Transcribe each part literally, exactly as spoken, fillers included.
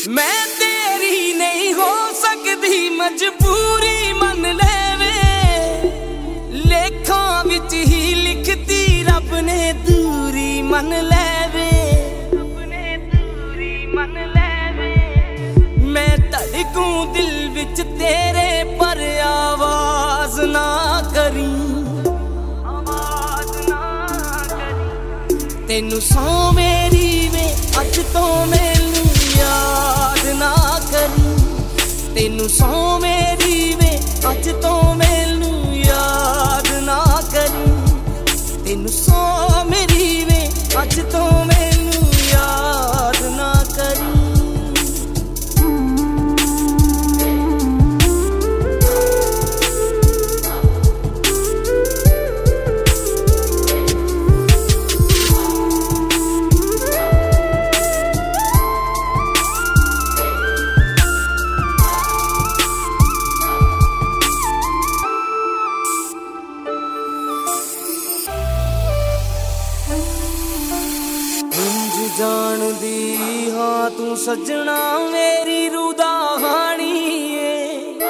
मैं तेरी नहीं हो सकती मजबूरी मन ले वे लेखा विच ही लिखती रब ने दूरी मन ले वे मैं धड़कूं दिल विच तेरे पर आवाज ना करी तेनू सौ मेरी वे अज तो मैनू याद ना करी तेनू सौ मेरी वे अज तो मैनू याद ना करी तेनू सौ मेरी वे अज तो मैनू याद ना करी जान दी हाँ तू सजना मेरी रूह दा हानी है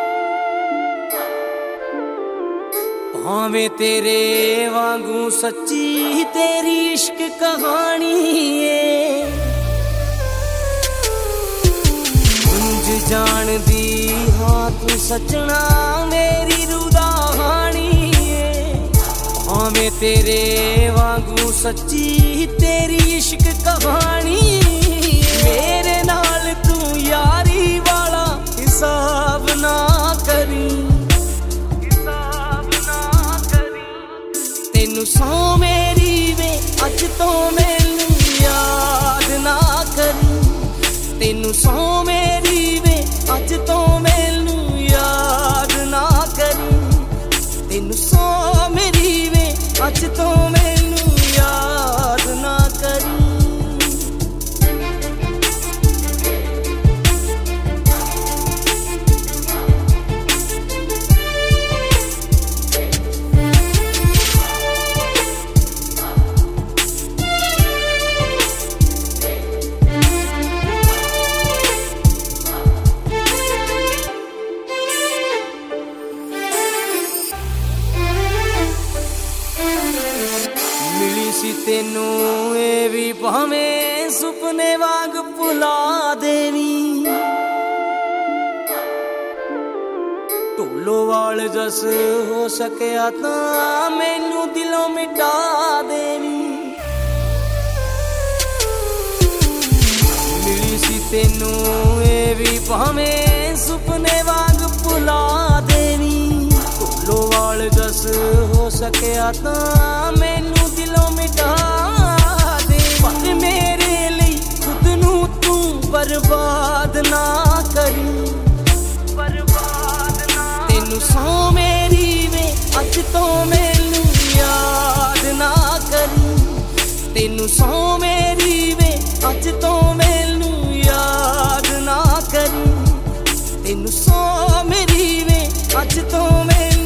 भावें तेरे वांगू सच्ची तेरी इश्क कहानी है उंज जान दी हाँ तू सजना मेरी रूह दा हानी भावें तेरे वांगू सच्ची तेरी इश्क कहानी मेरे नाल तू यारी वाला हिसाब ना करी हिसाब ना करी तेनू सौ मेरी वे अज तो मैनू याद ना करी तेनू सौ मेरी वे अज तो मैनू याद ना करी तेनू सौ मेरी वे अज तो मैनू याद ना करी सी तेनू ए भी भावें सुपने वांग भुला देवी ढोलो वाल जस हो सकिया तां मैनू दिलों मिटा देवी मिली सी तेनू ए भी भावें सुपने वांग भुला देवी ढोलो वाल जस हो सकिया तां मैनू दिलों मिटा दे पर मेरे लिए खुद नू तू बर्बाद ना करी बर्बाद ना तेनू सौ मेरी वे अज तो मैनू याद ना करी तेनू सौ मेरी वे अज तो मैनू याद ना करी तेनू सौ मेरी वे अज तो मैनू